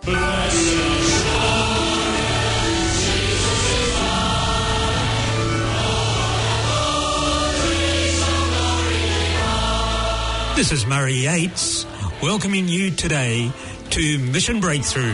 This is Murray Yates, welcoming you today to Mission Breakthrough.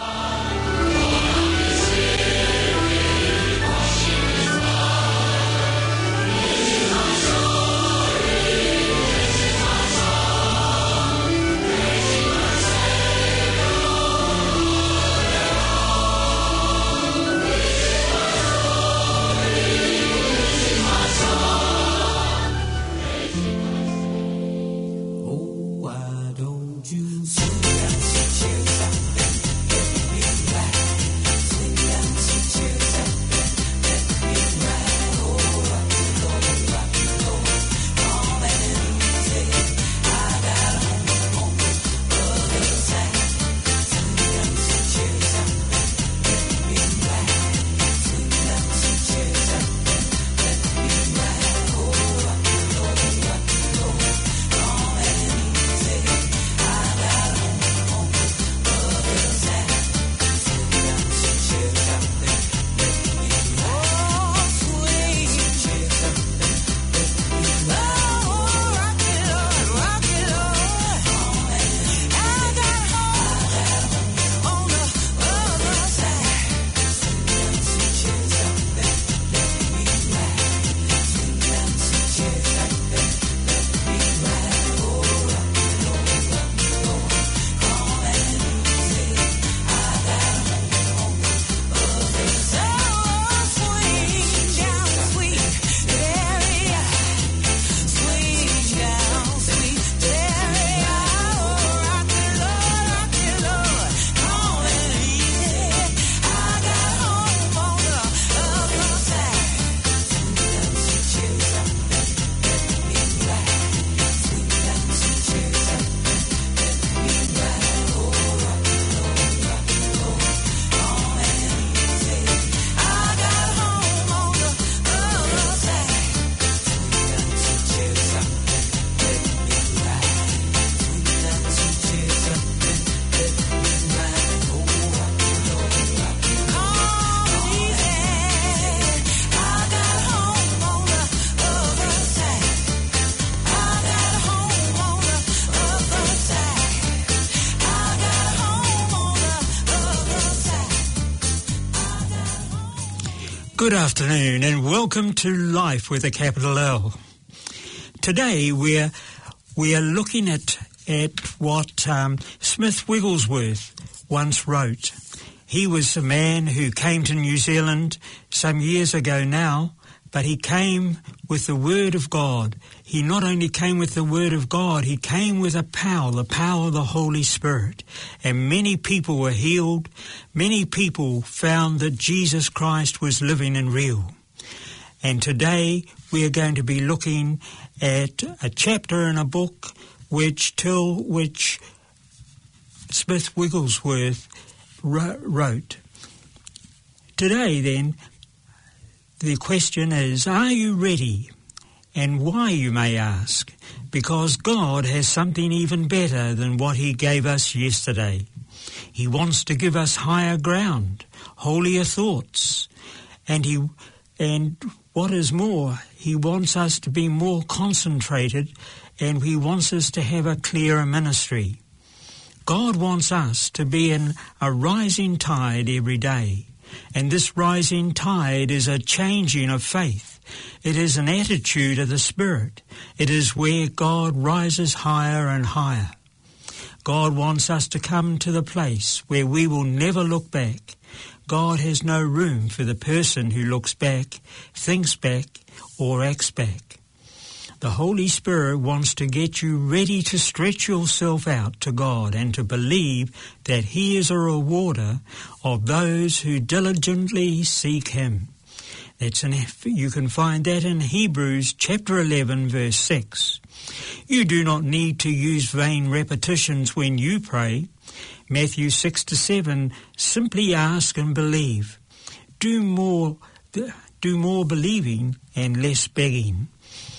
Good afternoon and welcome to Life with a capital L. Today we are looking at what Smith Wigglesworth once wrote. He was a man who came to New Zealand some years ago now, but he came with the Word of God. He not only came with the Word of God, he came with the power of the Holy Spirit. And many people were healed. Many people found that Jesus Christ was living and real. And today we are going to be looking at a chapter in a book which Smith Wigglesworth wrote. Today then, the question is, are you ready? And why, you may ask? Because God has something even better than what he gave us yesterday. He wants to give us higher ground, holier thoughts. And what is more, he wants us to be more concentrated, and he wants us to have a clearer ministry. God wants us to be in a rising tide every day. And this rising tide is a changing of faith. It is an attitude of the Spirit. It is where God rises higher and higher. God wants us to come to the place where we will never look back. God has no room for the person who looks back, thinks back, or acts back. The Holy Spirit wants to get you ready to stretch yourself out to God and to believe that he is a rewarder of those who diligently seek him. You can find that in Hebrews chapter 11, verse 6. You do not need to use vain repetitions when you pray. Matthew 6-7, simply ask and believe. Do more believing and less begging.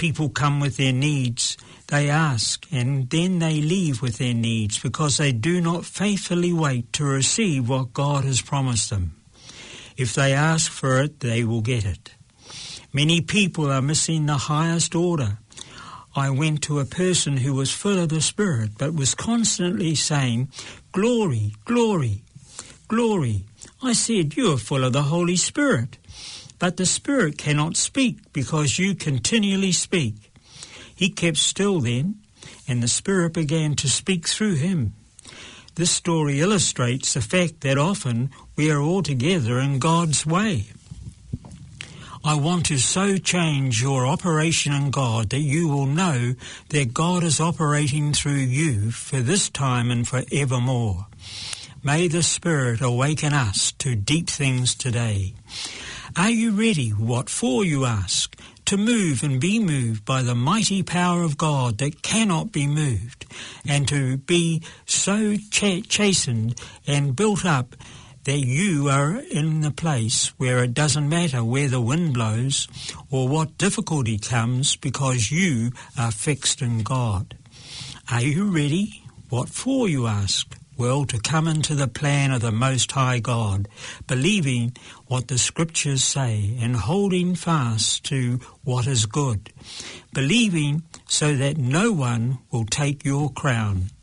people come with their needs, they ask, and then they leave with their needs because they do not faithfully wait to receive what God has promised them. If they ask for it, they will get it. Many people are missing the highest order. I went to a person who was full of the Spirit, but was constantly saying, "Glory, glory, glory." I said, "You are full of the Holy Spirit." But the Spirit cannot speak because you continually speak. He kept still then, and the Spirit began to speak through him. This story illustrates the fact that often we are all together in God's way. I want to so change your operation in God that you will know that God is operating through you for this time and forevermore. May the Spirit awaken us to deep things today. Are you ready? What for, you ask? To move and be moved by the mighty power of God that cannot be moved, and to be so chastened and built up that you are in the place where it doesn't matter where the wind blows or what difficulty comes, because you are fixed in God. Are you ready? What for, you ask? Well, to come into the plan of the Most High God, believing what the Scriptures say and holding fast to what is good, believing so that no one will take your crown.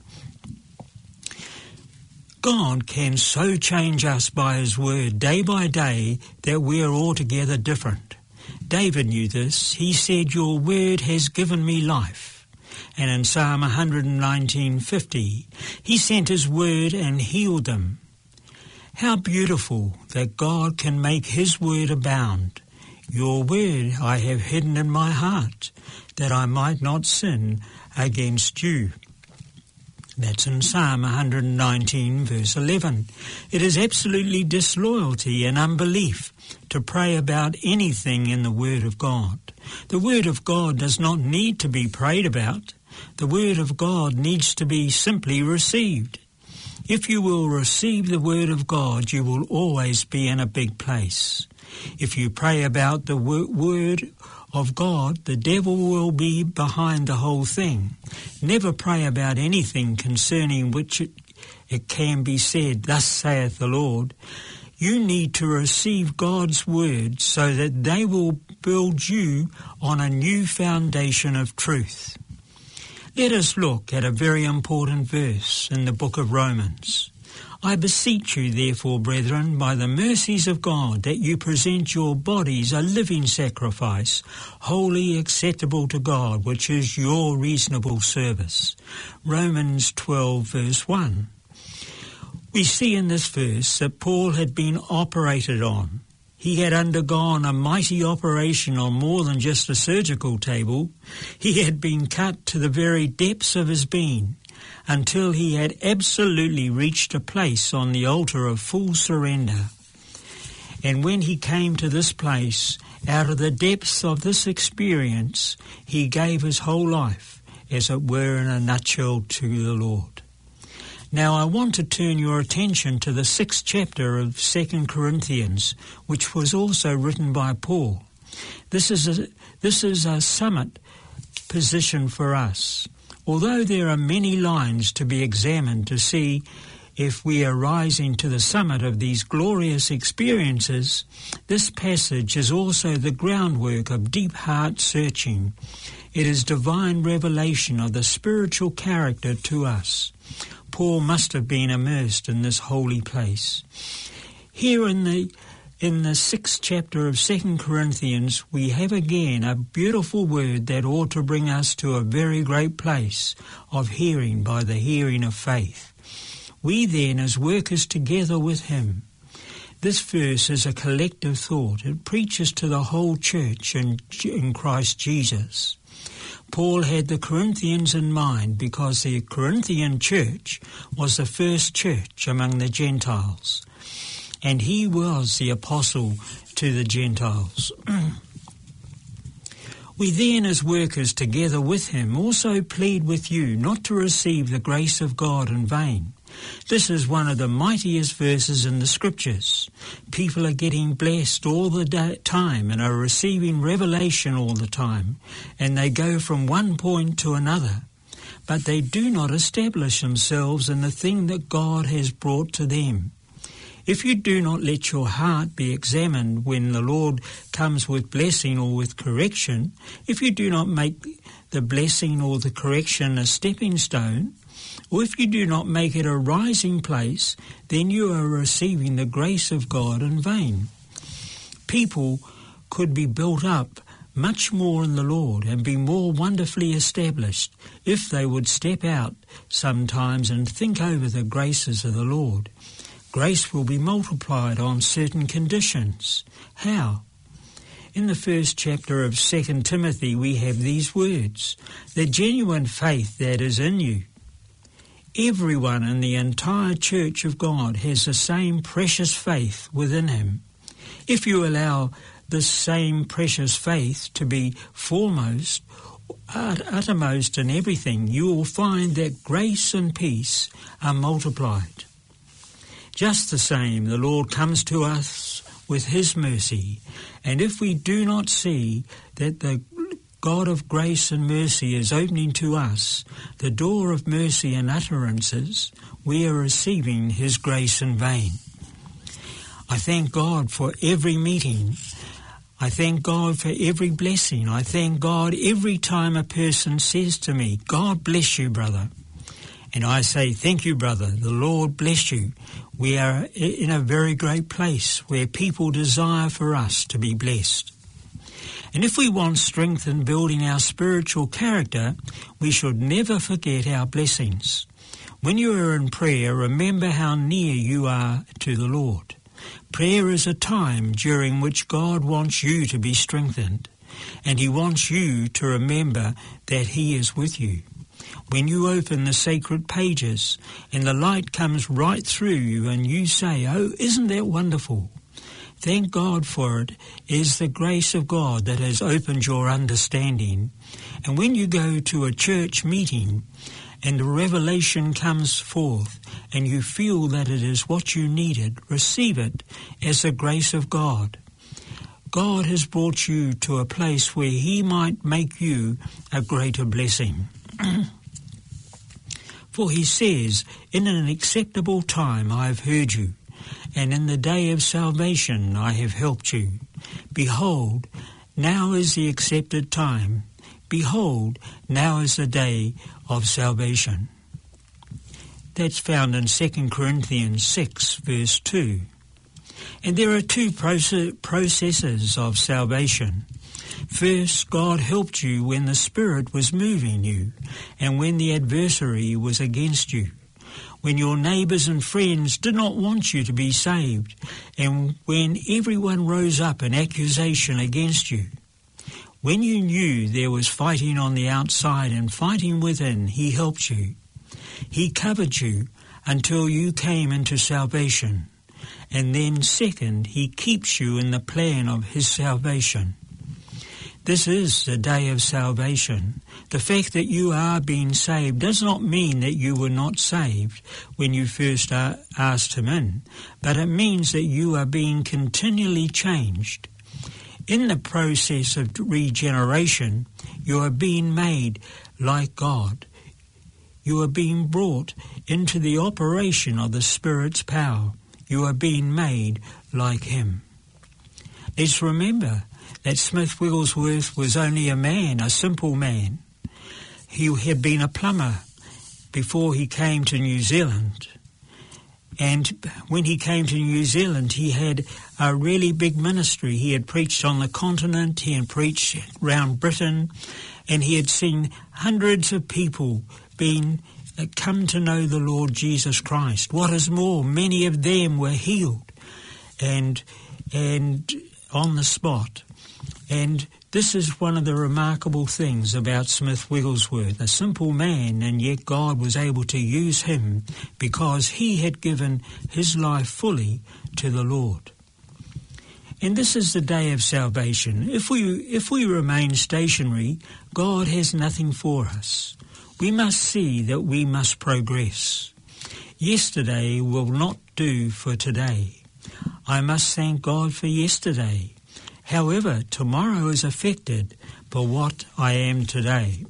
God can so change us by His Word day by day that we are altogether different. David knew this. He said, "Your Word has given me life." And in Psalm 119:50, He sent His Word and healed them. How beautiful that God can make His Word abound. Your Word I have hidden in my heart, that I might not sin against you. That's in Psalm 119, verse 11. It is absolutely disloyalty and unbelief to pray about anything in the Word of God. The Word of God does not need to be prayed about. The Word of God needs to be simply received. If you will receive the Word of God, you will always be in a big place. If you pray about the Word of God, the devil will be behind the whole thing. Never pray about anything concerning which it can be said, "Thus saith the Lord." You need to receive God's Word so that they will build you on a new foundation of truth. Let us look at a very important verse in the book of Romans. I beseech you, therefore, brethren, by the mercies of God, that you present your bodies a living sacrifice, wholly acceptable to God, which is your reasonable service. Romans 12, verse 1. We see in this verse that Paul had been operated on. He had undergone a mighty operation on more than just a surgical table. He had been cut to the very depths of his being, until he had absolutely reached a place on the altar of full surrender. And when he came to this place, out of the depths of this experience, he gave his whole life, as it were in a nutshell, to the Lord. Now I want to turn your attention to the 6th chapter of 2 Corinthians, which was also written by Paul. This is a summit position for us. Although there are many lines to be examined to see if we are rising to the summit of these glorious experiences, this passage is also the groundwork of deep heart searching. It is divine revelation of the spiritual character to us. Paul must have been immersed in this holy place. Here in the 6th chapter of 2 Corinthians, we have again a beautiful word that ought to bring us to a very great place of hearing by the hearing of faith. We then, as workers together with him. This verse is a collective thought. It preaches to the whole church in Christ Jesus. Paul had the Corinthians in mind because the Corinthian church was the first church among the Gentiles, and he was the apostle to the Gentiles. We then, as workers together with him, also plead with you not to receive the grace of God in vain. This is one of the mightiest verses in the Scriptures. People are getting blessed all the time and are receiving revelation all the time, and they go from one point to another, but they do not establish themselves in the thing that God has brought to them. If you do not let your heart be examined when the Lord comes with blessing or with correction, if you do not make the blessing or the correction a stepping stone, or if you do not make it a rising place, then you are receiving the grace of God in vain. People could be built up much more in the Lord and be more wonderfully established if they would step out sometimes and think over the graces of the Lord. Grace will be multiplied on certain conditions. How? In the first chapter of 2 Timothy we have these words, "The genuine faith that is in you." Everyone in the entire church of God has the same precious faith within him. If you allow this same precious faith to be foremost, uttermost in everything, you will find that grace and peace are multiplied. Just the same, the Lord comes to us with his mercy, and if we do not see that the God of grace and mercy is opening to us the door of mercy and utterances, we are receiving his grace in vain. I thank God for every meeting. I thank God for every blessing. I thank God every time a person says to me, "God bless you, brother." And I say, "Thank you, brother. The Lord bless you." We are in a very great place where people desire for us to be blessed. And if we want strength in building our spiritual character, we should never forget our blessings. When you are in prayer, remember how near you are to the Lord. Prayer is a time during which God wants you to be strengthened, and he wants you to remember that he is with you. When you open the sacred pages and the light comes right through you and you say, "Oh, isn't that wonderful?" Thank God for it is the grace of God that has opened your understanding. And when you go to a church meeting and the revelation comes forth and you feel that it is what you needed, receive it as the grace of God. God has brought you to a place where he might make you a greater blessing. For he says, "In an acceptable time I have heard you, and in the day of salvation I have helped you. Behold, now is the accepted time. Behold, now is the day of salvation." That's found in 2 Corinthians 6, verse 2. And there are two processes of salvation. First, God helped you when the Spirit was moving you and when the adversary was against you, when your neighbours and friends did not want you to be saved, and when everyone rose up in accusation against you. When you knew there was fighting on the outside and fighting within, he helped you. He covered you until you came into salvation. And then second, he keeps you in the plan of his salvation. This is the day of salvation. The fact that you are being saved does not mean that you were not saved when you first asked him in, but it means that you are being continually changed. In the process of regeneration, you are being made like God. You are being brought into the operation of the Spirit's power. You are being made like him. Let's remember that Smith Wigglesworth was only a man, a simple man. He had been a plumber before he came to New Zealand. And when he came to New Zealand, he had a really big ministry. He had preached on the continent, he had preached around Britain, and he had seen hundreds of people come to know the Lord Jesus Christ. What is more, many of them were healed and on the spot. And this is one of the remarkable things about Smith Wigglesworth, a simple man, and yet God was able to use him because he had given his life fully to the Lord. And this is the day of salvation. If we remain stationary, God has nothing for us. We must see that we must progress. Yesterday will not do for today. I must thank God for yesterday. However, tomorrow is affected by what I am today.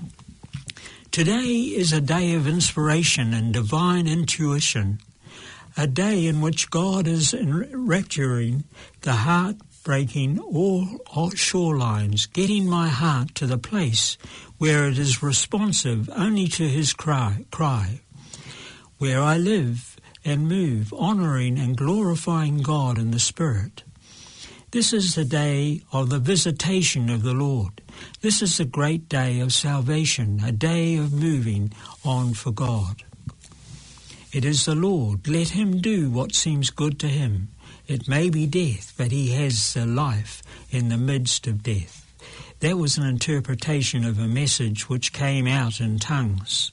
Today is a day of inspiration and divine intuition, a day in which God is enrapturing the heart-breaking all shorelines, getting my heart to the place where it is responsive only to his cry, where I live and move, honouring and glorifying God in the Spirit. This is the day of the visitation of the Lord. This is the great day of salvation, a day of moving on for God. It is the Lord. Let him do what seems good to him. It may be death, but he has the life in the midst of death. That was an interpretation of a message which came out in tongues.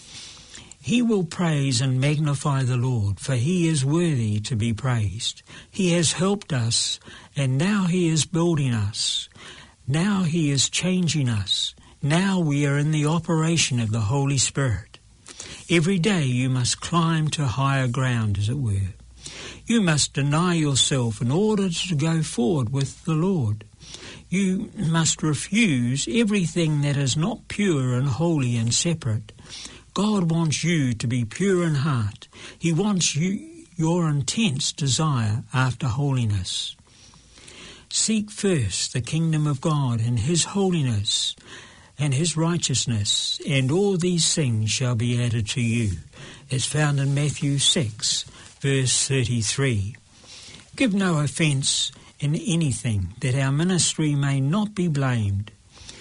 He will praise and magnify the Lord, for he is worthy to be praised. He has helped us, and now he is building us. Now he is changing us. Now we are in the operation of the Holy Spirit. Every day you must climb to higher ground, as it were. You must deny yourself in order to go forward with the Lord. You must refuse everything that is not pure and holy and separate. God wants you to be pure in heart. He wants your intense desire after holiness. Seek first the kingdom of God and his holiness and his righteousness, and all these things shall be added to you. It's found in Matthew 6, verse 33. Give no offence in anything, that our ministry may not be blamed.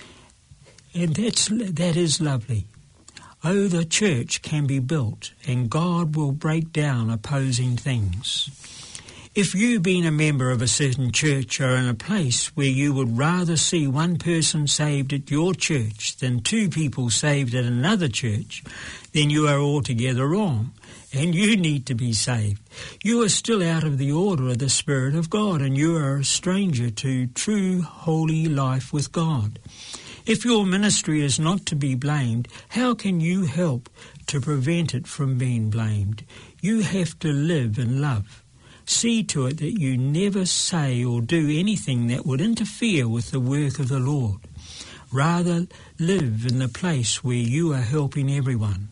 And that is lovely. Oh, the church can be built, and God will break down opposing things. If you, being a member of a certain church, are in a place where you would rather see one person saved at your church than two people saved at another church, then you are altogether wrong, and you need to be saved. You are still out of the order of the Spirit of God, and you are a stranger to true holy life with God. If your ministry is not to be blamed, how can you help to prevent it from being blamed? You have to live in love. See to it that you never say or do anything that would interfere with the work of the Lord. Rather, live in the place where you are helping everyone.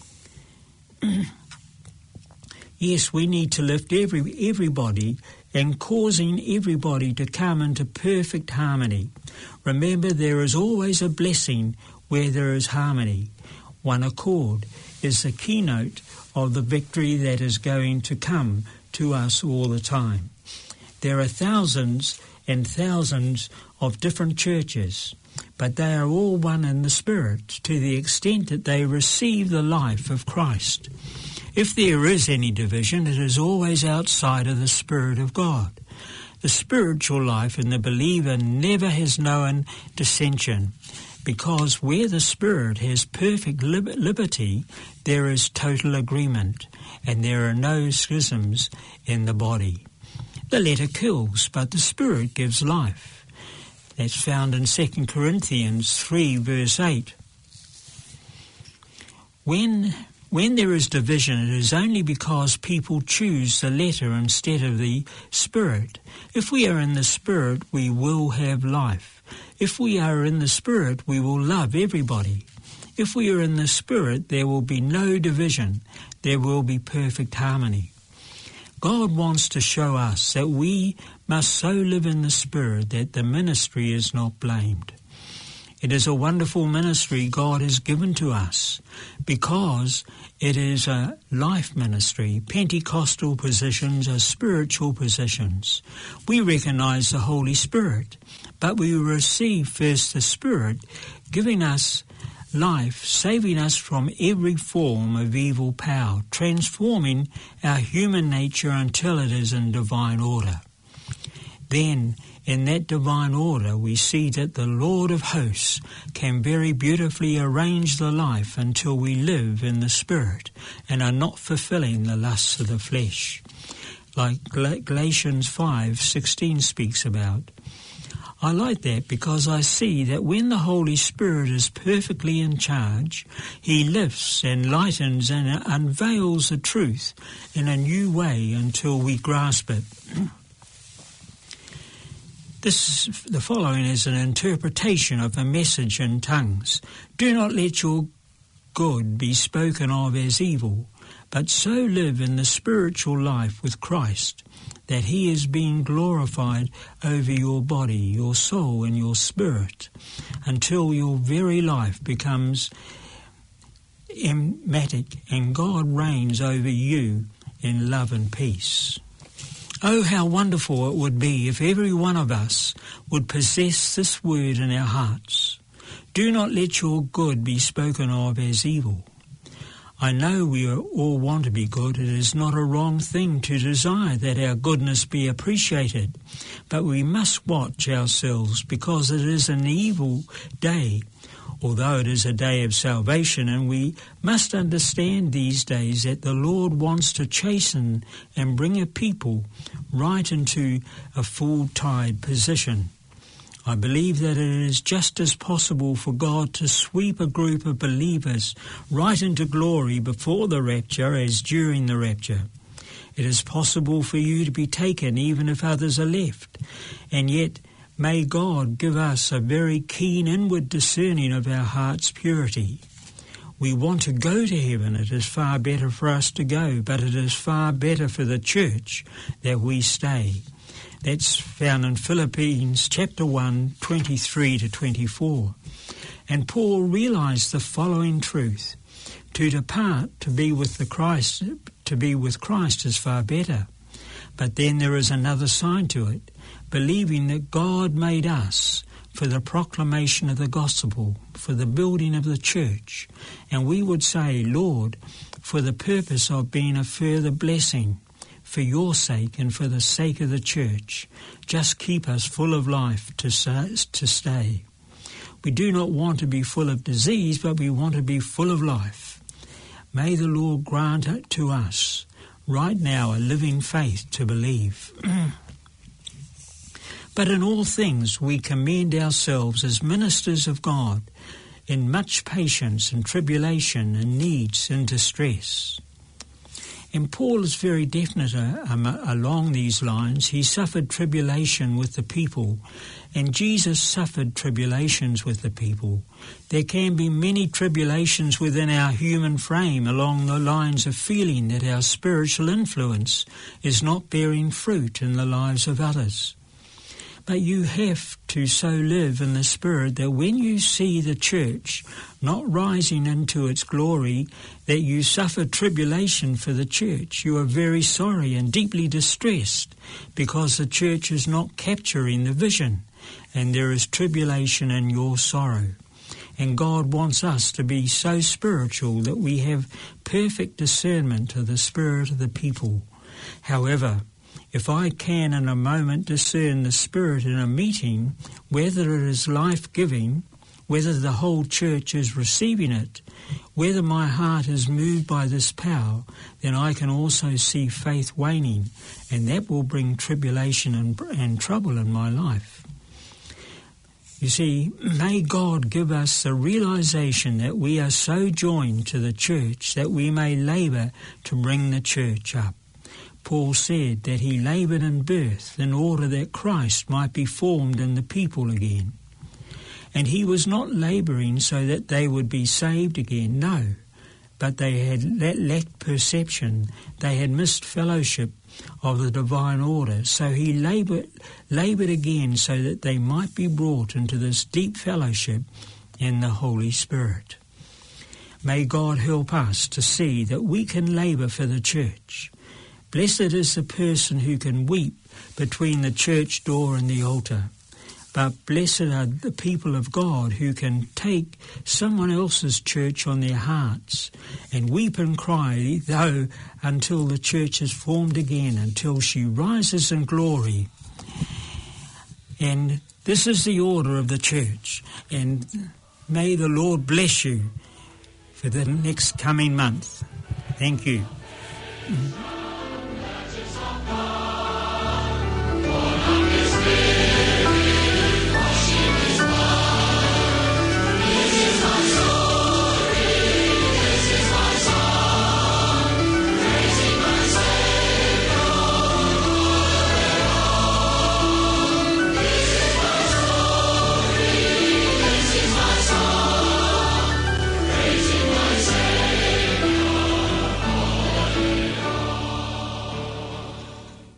Yes, we need to lift everybody and causing everybody to come into perfect harmony. Remember, there is always a blessing where there is harmony. One accord is the keynote of the victory that is going to come to us all the time. There are thousands and thousands of different churches, but they are all one in the Spirit to the extent that they receive the life of Christ. If there is any division, it is always outside of the Spirit of God. The spiritual life in the believer never has known dissension, because where the Spirit has perfect liberty, there is total agreement, and there are no schisms in the body. The letter kills, but the Spirit gives life. That's found in 2 Corinthians 3, verse 8. When there is division, it is only because people choose the letter instead of the Spirit. If we are in the Spirit, we will have life. If we are in the Spirit, we will love everybody. If we are in the Spirit, there will be no division. There will be perfect harmony. God wants to show us that we must so live in the Spirit that the ministry is not blamed. It is a wonderful ministry God has given to us because it is a life ministry. Pentecostal positions are spiritual positions. We recognize the Holy Spirit, but we receive first the Spirit, giving us life, saving us from every form of evil power, transforming our human nature until it is in divine order. Then, in that divine order, we see that the Lord of hosts can very beautifully arrange the life until we live in the Spirit and are not fulfilling the lusts of the flesh. Like Galatians 5:16 speaks about, I like that because I see that when the Holy Spirit is perfectly in charge, he lifts and lightens and unveils the truth in a new way until we grasp it. The following is an interpretation of a message in tongues. Do not let your good be spoken of as evil, but so live in the spiritual life with Christ, that he is being glorified over your body, your soul, and your spirit, until your very life becomes emphatic and God reigns over you in love and peace. Oh, how wonderful it would be if every one of us would possess this word in our hearts. Do not let your good be spoken of as evil. I know we all want to be good. It is not a wrong thing to desire that our goodness be appreciated, but we must watch ourselves because it is an evil day, although it is a day of salvation, and we must understand these days that the Lord wants to chasten and bring a people right into a full-tide position. I believe that it is just as possible for God to sweep a group of believers right into glory before the rapture as during the rapture. It is possible for you to be taken even if others are left, and yet may God give us a very keen inward discerning of our heart's purity. We want to go to heaven. It is far better for us to go, but it is far better for the church that we stay. That's found in Philippians chapter 1, 23 to 24. And Paul realized the following truth: to depart, to be with Christ is far better. But then there is another side to it, believing that God made us for the proclamation of the gospel, for the building of the church. And we would say, Lord, for the purpose of being a further blessing, for your sake and for the sake of the church, just keep us full of life to stay. We do not want to be full of disease, but we want to be full of life. May the Lord grant it to us right now a living faith to believe. But in all things we commend ourselves as ministers of God in much patience and tribulation and needs and distress. And Paul is very definite along these lines. He suffered tribulation with the people, and Jesus suffered tribulations with the people. There can be many tribulations within our human frame along the lines of feeling that our spiritual influence is not bearing fruit in the lives of others. But you have to so live in the Spirit that when you see the church not rising into its glory, that you suffer tribulation for the church. You are very sorry and deeply distressed because the church is not capturing the vision, and there is tribulation in your sorrow. And God wants us to be so spiritual that we have perfect discernment of the spirit of the people. However, if I can in a moment discern the Spirit in a meeting, whether it is life-giving, whether the whole church is receiving it, whether my heart is moved by this power, then I can also see faith waning, and that will bring tribulation and trouble in my life. You see, may God give us the realization that we are so joined to the church that we may labour to bring the church up. Paul said that he laboured in birth in order that Christ might be formed in the people again. And he was not labouring so that they would be saved again, no, but they had lacked perception, they had missed fellowship of the divine order, so he laboured again so that they might be brought into this deep fellowship in the Holy Spirit. May God help us to see that we can labour for the church. Blessed is the person who can weep between the church door and the altar. But blessed are the people of God who can take someone else's church on their hearts and weep and cry, though, until the church is formed again, until she rises in glory. And this is the order of the church. And may the Lord bless you for the next coming month. Thank you.